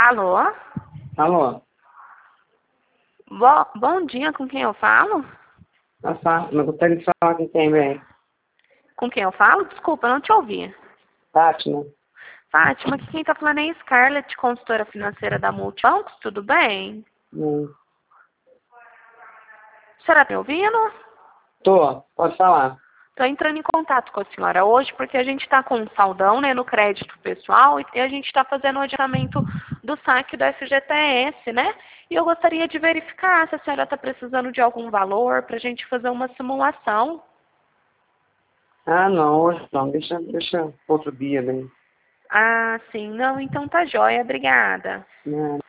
Alô? Alô? Bom dia, com quem eu falo? Não gostaria de falar com quem, bem? Com quem eu falo? Desculpa, eu não te ouvi. Fátima? Fátima, aqui quem tá falando é a Scarlett, consultora financeira da Multibancos, tudo bem? A senhora tá me ouvindo? Pode falar. Estou entrando em contato com a senhora hoje porque a gente está com um saldão, né, no crédito pessoal e a gente está fazendo o adiantamento do saque do FGTS, né? E eu gostaria de verificar se a senhora está precisando de algum valor para a gente fazer uma simulação. Ah, não, hoje não. Deixa outro dia, bem. Ah, sim. Não, então tá jóia. Obrigada. Não.